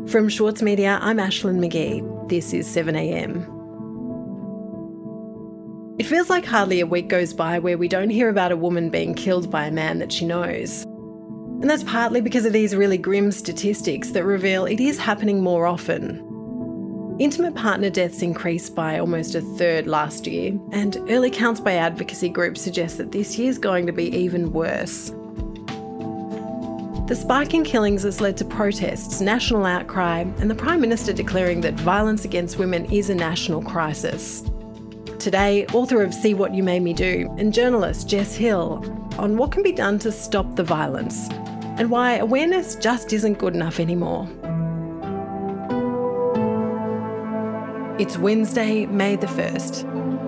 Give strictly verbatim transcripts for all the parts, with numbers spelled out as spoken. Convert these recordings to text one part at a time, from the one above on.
From Schwartz Media, I'm Ashlyn McGee. This is seven a m. It feels like hardly a week goes by where we don't hear about a woman being killed by a man that she knows. And that's partly because of these really grim statistics that reveal it is happening more often. Intimate partner deaths increased by almost a third last year, and early counts by advocacy groups suggest that this year's going to be even worse. The spike in killings has led to protests, national outcry, and the Prime Minister declaring that violence against women is a national crisis. Today, author of See What You Made Me Do and journalist Jess Hill on what can be done to stop the violence and why awareness just isn't good enough anymore. It's Wednesday, May the first.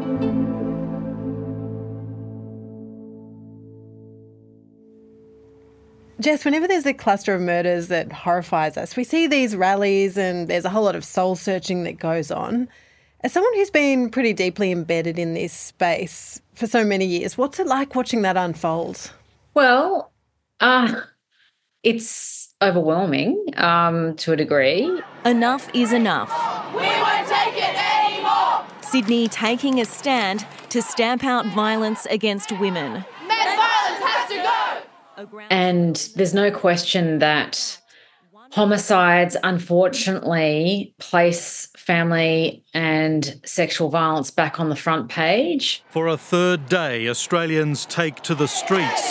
Jess, whenever there's a cluster of murders that horrifies us, we see these rallies and there's a whole lot of soul-searching that goes on. As someone who's been pretty deeply embedded in this space for so many years, what's it like watching that unfold? Well, uh, it's overwhelming um, to a degree. Enough is enough. We won't take it anymore. Sydney taking a stand to stamp out violence against women. Men's violence has to go. And there's no question that homicides, unfortunately, place family and sexual violence back on the front page. For a third day, Australians take to the streets.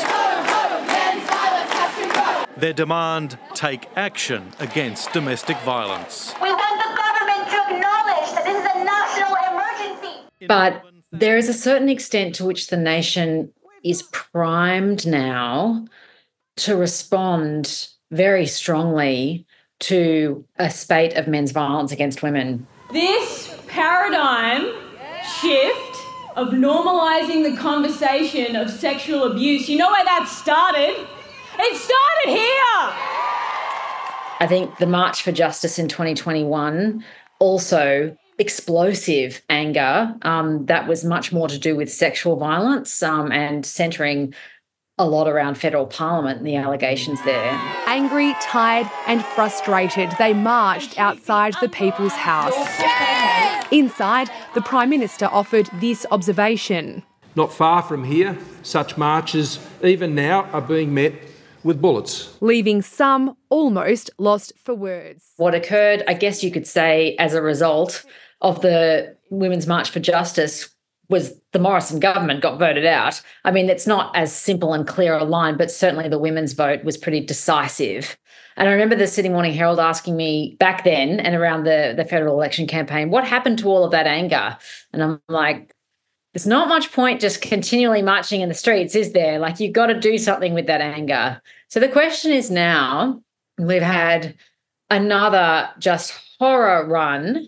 Their demand, take action against domestic violence. We want the government to acknowledge that this is a national emergency. But there is a certain extent to which the nation is primed now to respond very strongly to a spate of men's violence against women. This paradigm shift of normalising the conversation of sexual abuse, you know where that started? It started here! I think the March for Justice in twenty twenty-one also explosive anger um, that was much more to do with sexual violence um, and centring a lot around federal parliament and the allegations there. Angry, tired and frustrated, they marched outside the People's House. Inside, the Prime Minister offered this observation. Not far from here, such marches, even now, are being met with bullets. Leaving some almost lost for words. What occurred, I guess you could say, as a result of the Women's March for Justice was the Morrison government got voted out. I mean, it's not as simple and clear a line, but certainly the women's vote was pretty decisive. And I remember the Sydney Morning Herald asking me back then and around the, the federal election campaign, what happened to all of that anger? And I'm like, there's not much point just continually marching in the streets, is there? Like, you've got to do something with that anger. So the question is now, we've had another just horror run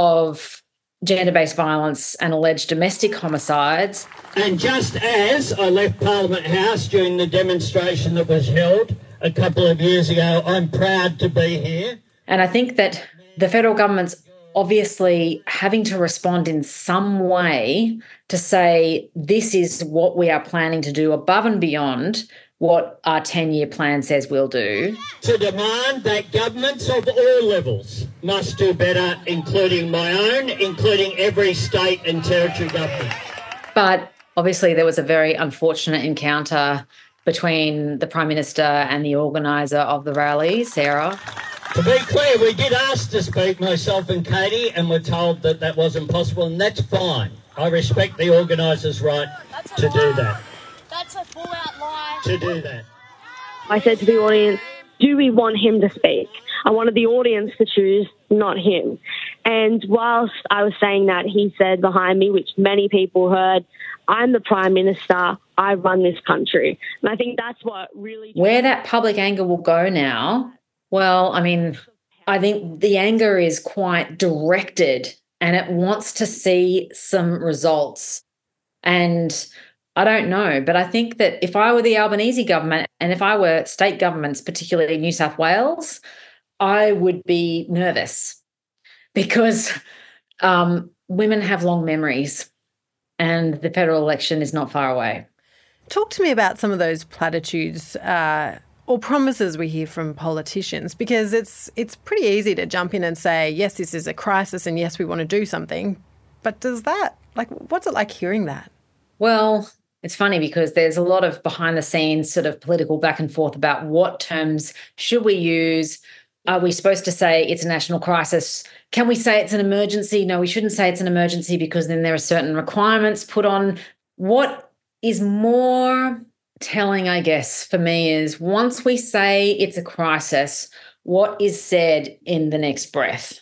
of gender-based violence and alleged domestic homicides. And just as I left Parliament House during the demonstration that was held a couple of years ago, I'm proud to be here. And I think that the federal government's obviously having to respond in some way to say this is what we are planning to do above and beyond what our ten-year plan says we'll do. To demand that governments of all levels must do better, including my own, including every state and territory government. But obviously there was a very unfortunate encounter between the Prime Minister and the organiser of the rally, Sarah. To be clear, we did ask to speak, myself and Katie, and were told that that wasn't possible, and that's fine. I respect the organiser's right to do that. That's a full-out lie. To do that. I said to the audience, do we want him to speak? I wanted the audience to choose, not him. And whilst I was saying that, he said behind me, which many people heard, I'm the Prime Minister, I run this country. And I think that's what really... Where that public anger will go now, well, I mean, I think the anger is quite directed and it wants to see some results. And I don't know, but I think that if I were the Albanese government and if I were state governments, particularly New South Wales, I would be nervous because um, women have long memories and the federal election is not far away. Talk to me about some of those platitudes uh, or promises we hear from politicians? Because it's it's pretty easy to jump in and say, yes, this is a crisis and yes, we want to do something. But does that, like, what's it like hearing that? Well, it's funny because there's a lot of behind the scenes sort of political back and forth about what terms should we use. Are we supposed to say it's a national crisis? Can we say it's an emergency? No, we shouldn't say it's an emergency because then there are certain requirements put on. What is more telling, I guess, for me is once we say it's a crisis, what is said in the next breath?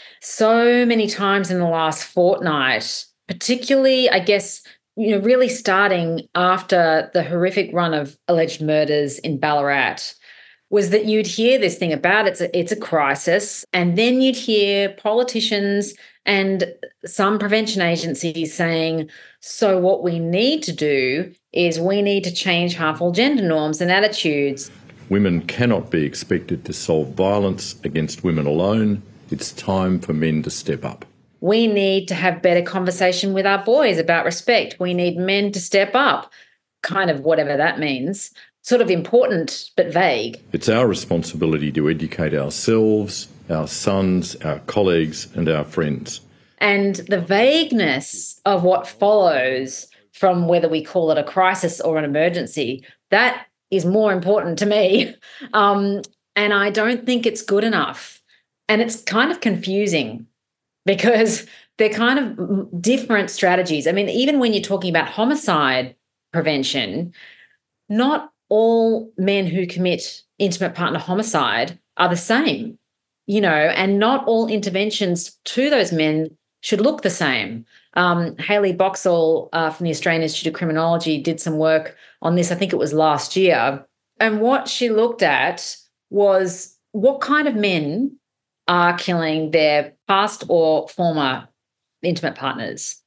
So many times in the last fortnight, particularly, I guess, you know, really starting after the horrific run of alleged murders in Ballarat, was that you'd hear this thing about it's a, it's a crisis, and then you'd hear politicians and some prevention agencies saying, so what we need to do is we need to change harmful gender norms and attitudes. Women cannot be expected to solve violence against women alone. It's time for men to step up. We need to have better conversation with our boys about respect. We need men to step up, kind of whatever that means. Sort of important but vague. It's our responsibility to educate ourselves, our sons, our colleagues and our friends. And the vagueness of what follows from whether we call it a crisis or an emergency, that is more important to me. Um, and I don't think it's good enough. And it's kind of confusing because they're kind of different strategies. I mean, even when you're talking about homicide prevention, not all men who commit intimate partner homicide are the same, you know, and not all interventions to those men should look the same. Um, Hayley Boxall uh, from the Australian Institute of Criminology did some work on this, I think it was last year, and what she looked at was what kind of men are killing their past or former intimate partners.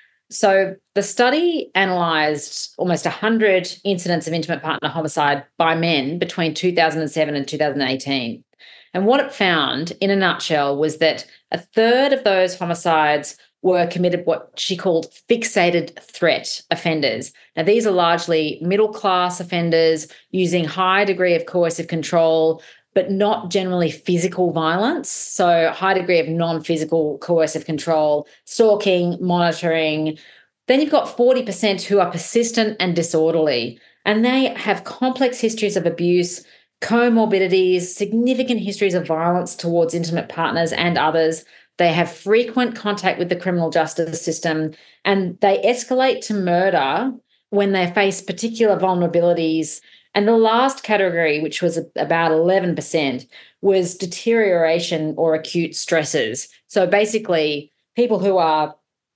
So the study analysed almost one hundred incidents of intimate partner homicide by men between two thousand seven and two thousand eighteen. And what it found, in a nutshell, was that a third of those homicides were committed what she called fixated threat offenders. Now, these are largely middle-class offenders using high degree of coercive control, but not generally physical violence. So high degree of non-physical coercive control, stalking, monitoring. Then you've got forty percent who are persistent and disorderly, and they have complex histories of abuse, comorbidities, significant histories of violence towards intimate partners and others. They have frequent contact with the criminal justice system, and they escalate to murder when they face particular vulnerabilities. And the last category, which was about eleven percent, was deterioration or acute stresses. So basically, people who are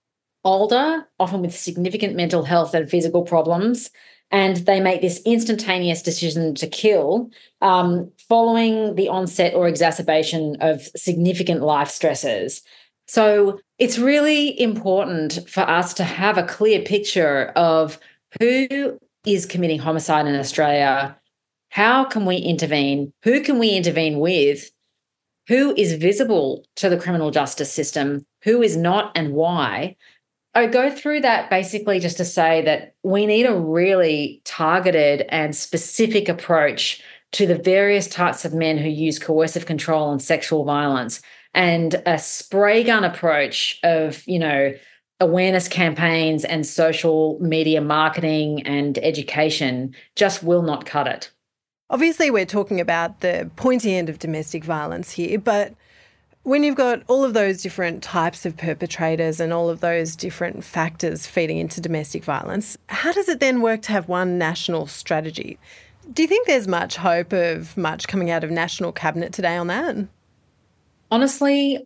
older, often with significant mental health and physical problems, and they make this instantaneous decision to kill um, following the onset or exacerbation of significant life stresses. So it's really important for us to have a clear picture of who is committing homicide in Australia, how can we intervene, who can we intervene with, who is visible to the criminal justice system, who is not, and why. I go through that basically just to say that we need a really targeted and specific approach to the various types of men who use coercive control and sexual violence, and a spray gun approach of, you know, awareness campaigns and social media marketing and education just will not cut it. Obviously, we're talking about the pointy end of domestic violence here, but when you've got all of those different types of perpetrators and all of those different factors feeding into domestic violence, how does it then work to have one national strategy? Do you think there's much hope of much coming out of National Cabinet today on that? Honestly,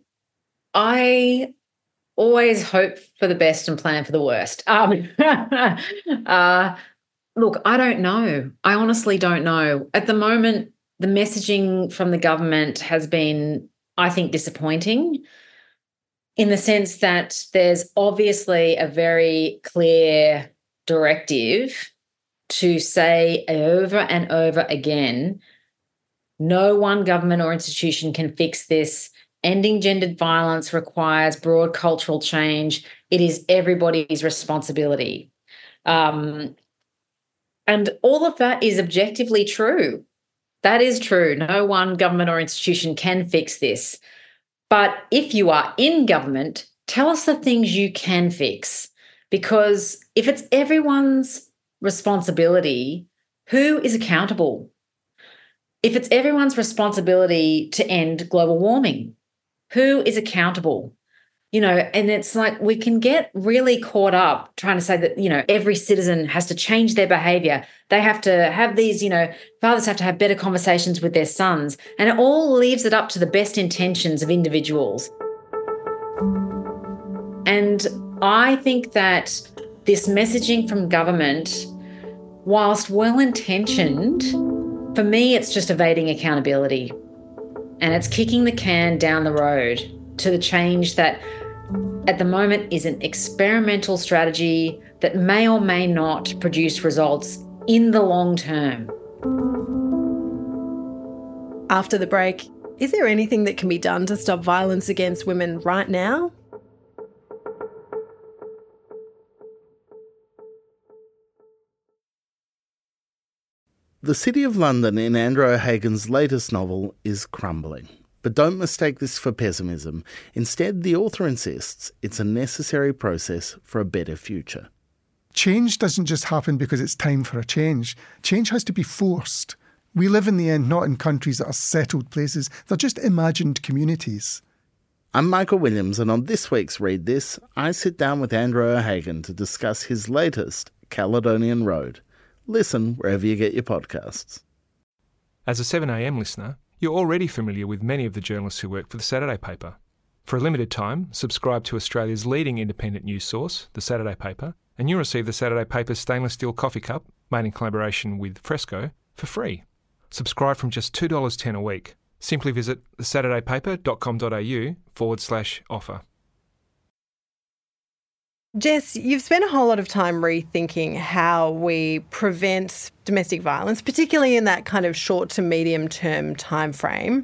I always hope for the best and plan for the worst. Um, uh, look, I don't know. I honestly don't know. At the moment, the messaging from the government has been, I think, disappointing in the sense that there's obviously a very clear directive to say over and over again, no one government or institution can fix this. Ending gendered violence requires broad cultural change. It is everybody's responsibility. Um, and all of that is objectively true. That is true. No one government or institution can fix this. But if you are in government, tell us the things you can fix. Because if it's everyone's responsibility, who is accountable? If it's everyone's responsibility to end global warming, who is accountable? You know, and it's like we can get really caught up trying to say that, you know, every citizen has to change their behaviour. They have to have these, you know, fathers have to have better conversations with their sons. And it all leaves it up to the best intentions of individuals. And I think that this messaging from government, whilst well-intentioned, for me, it's just evading accountability. And it's kicking the can down the road to the change that at the moment is an experimental strategy that may or may not produce results in the long term. After the break, is there anything that can be done to stop violence against women right now? The City of London in Andrew O'Hagan's latest novel is crumbling. But don't mistake this for pessimism. Instead, the author insists it's a necessary process for a better future. Change doesn't just happen because it's time for a change. Change has to be forced. We live in the end not in countries that are settled places, they're just imagined communities. I'm Michael Williams, and on this week's Read This, I sit down with Andrew O'Hagan to discuss his latest, Caledonian Road. Listen wherever you get your podcasts. As a seven a m listener, you're already familiar with many of the journalists who work for the Saturday paper. For a limited time, subscribe to Australia's leading independent news source, the Saturday paper, and you'll receive the Saturday paper's stainless steel coffee cup, made in collaboration with Fresco, for free. Subscribe from just two dollars ten a week. Simply visit thesaturdaypaper.com.au forward slash offer. Jess, you've spent a whole lot of time rethinking how we prevent domestic violence, particularly in that kind of short to medium term time frame.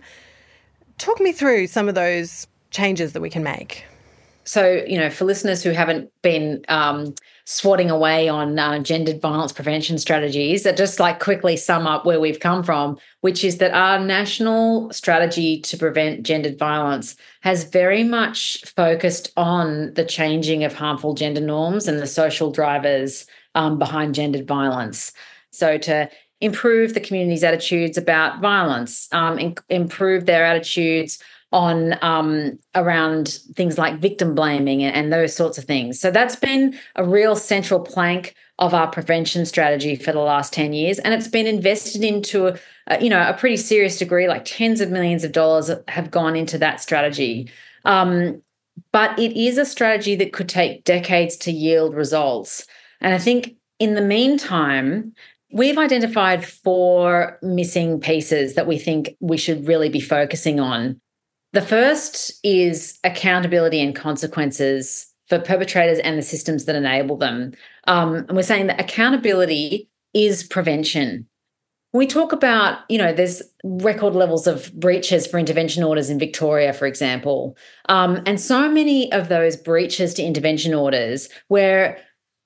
Talk me through some of those changes that we can make. So, you know, for listeners who haven't been um, swatting away on uh, gendered violence prevention strategies, that just like quickly sum up where we've come from, which is that our national strategy to prevent gendered violence has very much focused on the changing of harmful gender norms and the social drivers um, behind gendered violence. So to improve the community's attitudes about violence, um, in- improve their attitudes on um, around things like victim blaming and, and those sorts of things. So that's been a real central plank of our prevention strategy for the last ten years, and it's been invested into a, a, you know, a pretty serious degree. Like tens of millions of dollars have gone into that strategy. Um, but it is a strategy that could take decades to yield results. And I think in the meantime, we've identified four missing pieces that we think we should really be focusing on. The first is accountability and consequences for perpetrators and the systems that enable them. Um, and we're saying that accountability is prevention. When we talk about, you know, there's record levels of breaches for intervention orders in Victoria, for example. Um, and so many of those breaches to intervention orders where,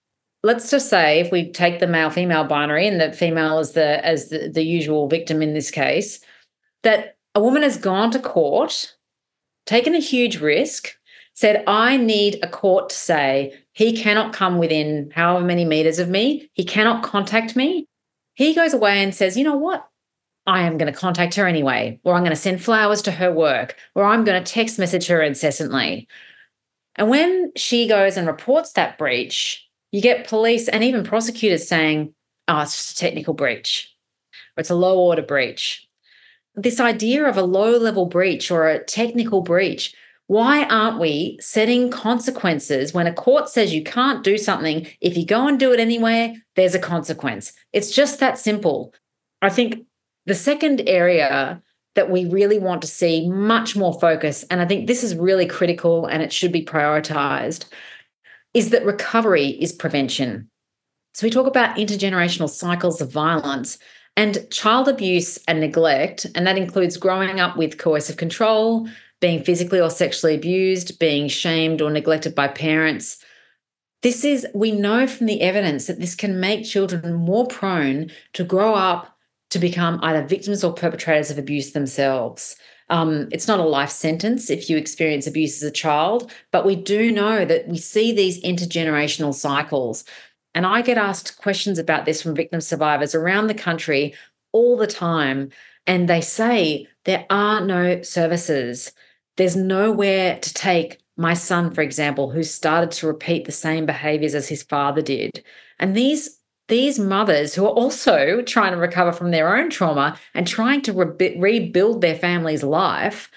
let's just say, if we take the male-female binary and the female as the, as the, the usual victim in this case, that a woman has gone to court, taken a huge risk, said, I need a court to say he cannot come within however many metres of me, he cannot contact me. He goes away and says, you know what, I am going to contact her anyway, or I'm going to send flowers to her work, or I'm going to text message her incessantly. And when she goes and reports that breach, you get police and even prosecutors saying, oh, it's just a technical breach, or it's a low order breach. This idea of a low-level breach or a technical breach, why aren't we setting consequences when a court says you can't do something? If you go and do it anyway, there's a consequence. It's just that simple. I think the second area that we really want to see much more focus, and I think this is really critical and it should be prioritised, is that recovery is prevention. So we talk about intergenerational cycles of violence and child abuse and neglect, and that includes growing up with coercive control, being physically or sexually abused, being shamed or neglected by parents. This is, we know from the evidence that this can make children more prone to grow up to to become either victims or perpetrators of abuse themselves. Um, it's not a life sentence if you experience abuse as a child, but we do know that we see these intergenerational cycles. And I get asked questions about this from victim survivors around the country all the time. And they say there are no services. There's nowhere to take my son, for example, who started to repeat the same behaviours as his father did. And these These mothers who are also trying to recover from their own trauma and trying to re- rebuild their family's life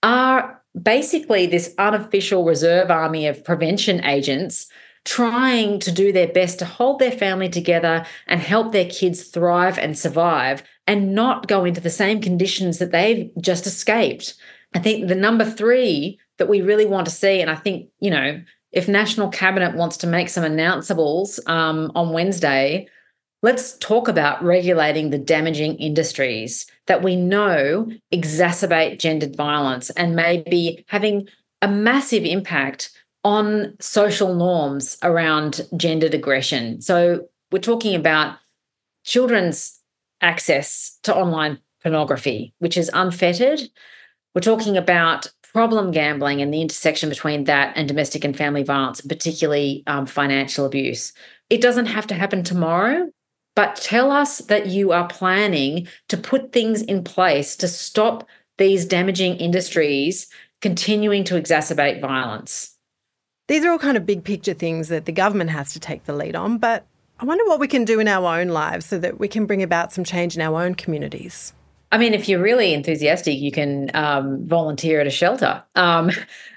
are basically this unofficial reserve army of prevention agents trying to do their best to hold their family together and help their kids thrive and survive and not go into the same conditions that they've just escaped. I think the number three that we really want to see, and I think, you know, if National Cabinet wants to make some announceables um, on Wednesday, let's talk about regulating the damaging industries that we know exacerbate gendered violence and maybe having a massive impact on social norms around gendered aggression. So we're talking about children's access to online pornography, which is unfettered. We're talking about problem gambling and the intersection between that and domestic and family violence, particularly um, financial abuse. It doesn't have to happen tomorrow, but tell us that you are planning to put things in place to stop these damaging industries continuing to exacerbate violence. These are all kind of big picture things that the government has to take the lead on, but I wonder what we can do in our own lives so that we can bring about some change in our own communities. I mean, if you're really enthusiastic, you can um, volunteer at a shelter. Um,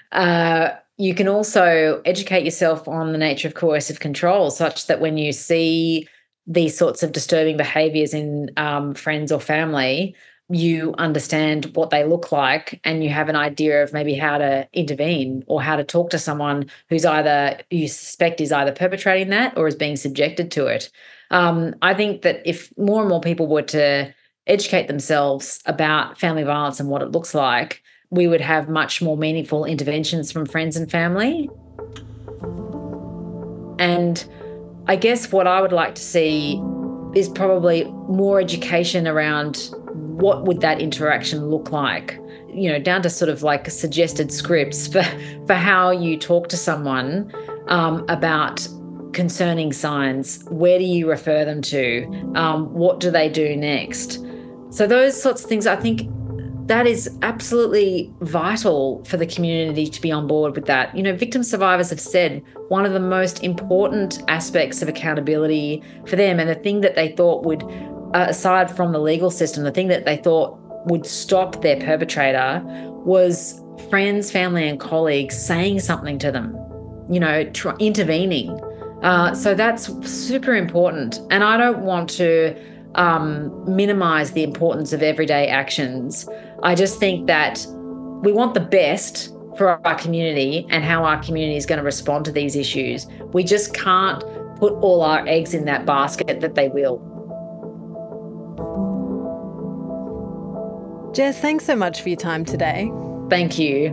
uh, you can also educate yourself on the nature of coercive control, such that when you see these sorts of disturbing behaviours in um, friends or family, you understand what they look like and you have an idea of maybe how to intervene or how to talk to someone who's either, you suspect is either perpetrating that or is being subjected to it. Um, I think that if more and more people were to educate themselves about family violence and what it looks like, we would have much more meaningful interventions from friends and family. And I guess what I would like to see is probably more education around what would that interaction look like, you know, down to sort of like suggested scripts for, for how you talk to someone um, about concerning signs. Where do you refer them to? Um, what do they do next? So those sorts of things, I think that is absolutely vital for the community to be on board with that. You know, victim survivors have said one of the most important aspects of accountability for them, and the thing that they thought would, uh, aside from the legal system, the thing that they thought would stop their perpetrator was friends, family and colleagues saying something to them, you know, tr- intervening. Uh, so that's super important. And I don't want to Um, minimise the importance of everyday actions. I just think that we want the best for our community and how our community is going to respond to these issues. We just can't put all our eggs in that basket that they will. Jess, thanks so much for your time today. Thank you.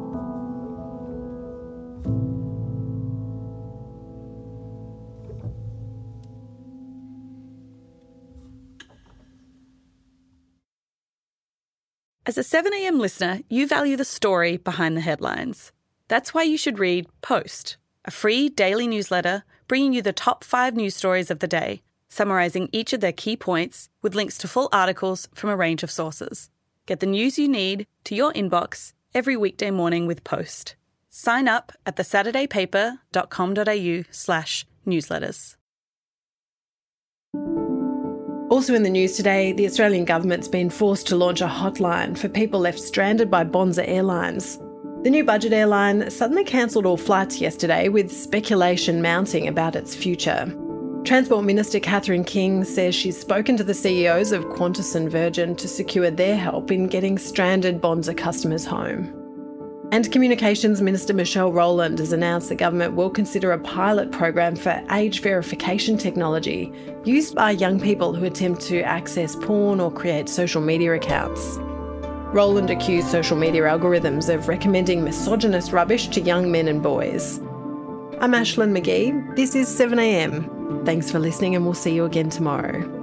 As a seven a m listener, you value the story behind the headlines. That's why you should read Post, a free daily newsletter bringing you the top five news stories of the day, summarising each of their key points with links to full articles from a range of sources. Get the news you need to your inbox every weekday morning with Post. Sign up at the saturday paper dot com dot a u slash newsletters. Also in the news today, the Australian government's been forced to launch a hotline for people left stranded by Bonza Airlines. The new budget airline suddenly cancelled all flights yesterday, with speculation mounting about its future. Transport Minister Catherine King says she's spoken to the C E Os of Qantas and Virgin to secure their help in getting stranded Bonza customers home. And Communications Minister Michelle Rowland has announced the government will consider a pilot program for age verification technology used by young people who attempt to access porn or create social media accounts. Rowland accused social media algorithms of recommending misogynist rubbish to young men and boys. I'm Ashlyn McGee. This is seven a m. Thanks for listening, and we'll see you again tomorrow.